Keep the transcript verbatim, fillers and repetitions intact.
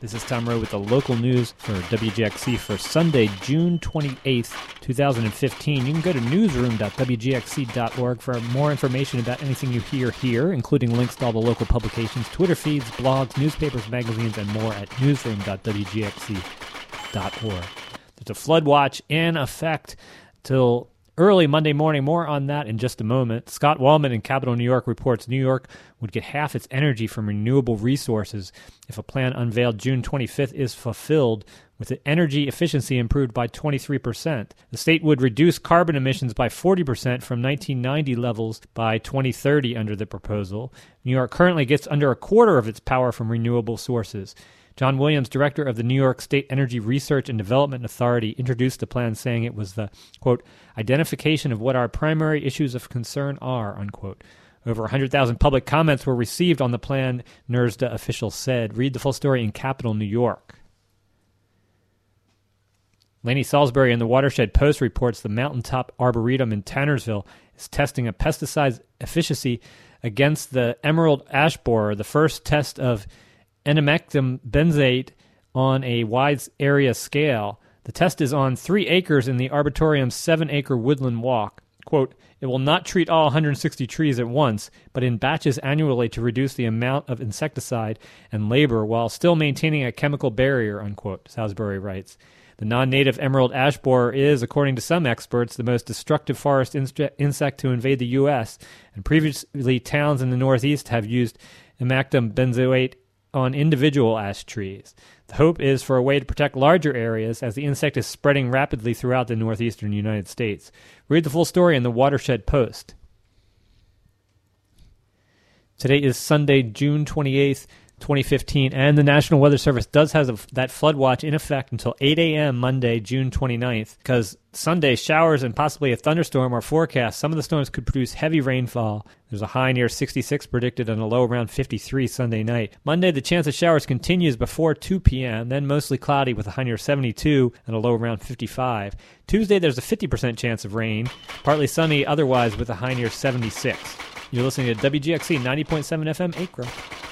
This is Tom Rowe with the local news for W G X C for Sunday, June twenty-eighth, twenty fifteen. You can go to newsroom dot w g x c dot org for more information about anything you hear here, including links to all the local publications, Twitter feeds, blogs, newspapers, magazines, and more at newsroom dot w g x c dot org. There's a flood watch in effect till early Monday morning. More on that in just a moment. Scott Wallman in Capital New York reports New York would get half its energy from renewable resources if a plan unveiled June twenty-fifth is fulfilled, with the energy efficiency improved by twenty-three percent. The state would reduce carbon emissions by forty percent from nineteen ninety levels by twenty thirty under the proposal. New York currently gets under a quarter of its power from renewable sources. John Williams, director of the New York State Energy Research and Development Authority, introduced the plan saying it was the, quote, identification of what our primary issues of concern are, unquote. Over one hundred thousand public comments were received on the plan, N R S D A officials said. Read the full story in Capital New York. Laney Salisbury in the Watershed Post reports the Mountaintop Arboretum in Tannersville is testing a pesticide efficacy against the emerald ash borer, the first test of Emamectin benzoate on a wide area scale. The test is on three acres in the Arboretum's seven-acre woodland walk. Quote, it will not treat all one hundred sixty trees at once, but in batches annually to reduce the amount of insecticide and labor while still maintaining a chemical barrier, unquote, Salisbury writes. The non-native emerald ash borer is, according to some experts, the most destructive forest inst- insect to invade the U S, and previously towns in the Northeast have used Emamectin benzoate on individual ash trees. The hope is for a way to protect larger areas as the insect is spreading rapidly throughout the northeastern United States. Read the full story in the Watershed Post. Today is Sunday, June twenty-eighth, twenty fifteen, and the National Weather Service does have a, that flood watch in effect until eight a.m. Monday, June twenty-ninth, because Sunday showers and possibly a thunderstorm are forecast. Some of the storms could produce heavy rainfall. There's a high near sixty-six predicted and a low around fifty-three Sunday night. Monday, the chance of showers continues before two p.m., then mostly cloudy with a high near seventy-two and a low around fifty-five. Tuesday, there's a fifty percent chance of rain, partly sunny otherwise with a high near seventy-six. You're listening to W G X C ninety point seven F M Acre.